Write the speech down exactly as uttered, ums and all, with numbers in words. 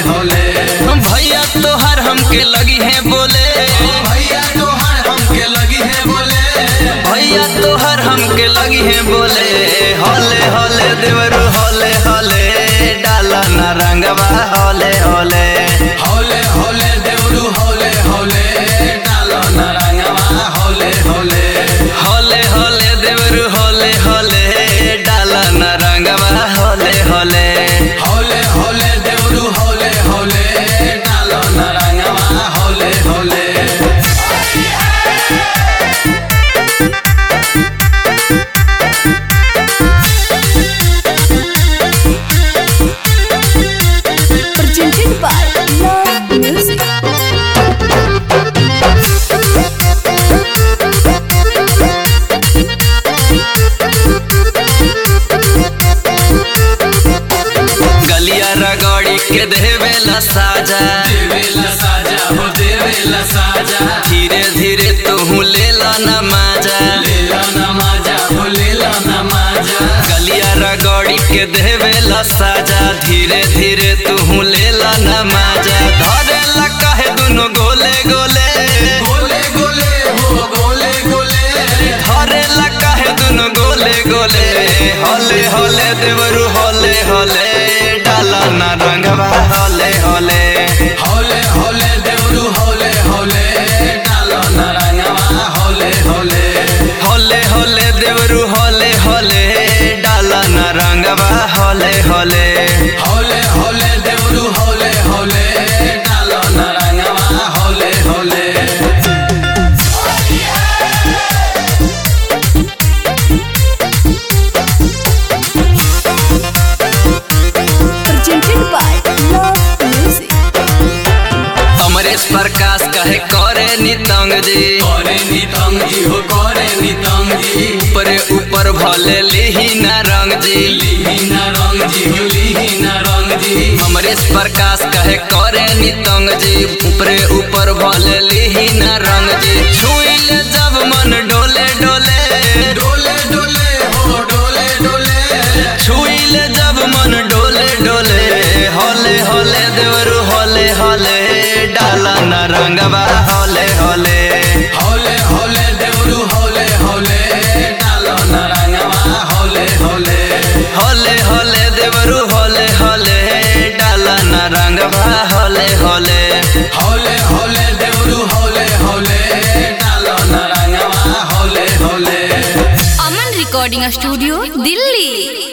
होले। भैया तोहर हमके लगी है बोले, भैया तोहर हमके लगी है बोले, भैया तोहर हमके लगी है बोले। होले होले देवरू होले होले, डाला ना रंगवा होले होले। होले होले देवरू होले होले, डालो ना रंगवा होले होले। होले होले देवरू होले होले, डाला ना रंगवा होले होले। होले होले देवरू होले होले, डालो ना रंगवा होले होले। Presented by Love Music. गलिया रगड़ी के देवेला साजा, देवेला साजा हो देवेला साजा, धीरे धीरे तू लेला ना माजा। लेला ना माजा हो लेला ना माजा। गलिया रगड़ी के देवेला साजा, धीरे धीरे तू लेला ना माजा। धरेला काहे दुनो गोले गोले, गोले गोले हो गोले गोले, धरेला काहे दुनो गोले गोले। होले होले देवरू होले होले, डाला ना रंगवा होले होले। होले होले देवरू होले होले, डालो ना रंगवा होले होले। होले होले देवरू होले होले, डाला ना रंगवा होले होले। होले होले देवरू होले होले, डालो ना रंगवा होले होले। Presented by Love Music. Amresh Prakash कहे करे नितंग जी, करे नितंग जी हो करे नितंग जी, ऊपरे ऊपर भले लिही ना रंग जी। लीना रंग जी हो लीना रंग जी। अमरेश प्रकाश कहे करे नितंग जी, ऊपरे ऊपर भले लिही ना रंग जी। छुईले जब मन डोले डोले, डोले डोले हो डोले डोले, छुईले जब मन डोले डोले। होले होले देवरू होले होले, डाला ना रंगवा होले होले। होले होले देवरू होले होले, डालो ना रंगवा होले होले। होले होले देवरू होले होले, डाला ना रंगवा होले होले। होले होले देवरू होले होले, डालो ना रंगवा होले होले। Aman Recording Studio, Delhi.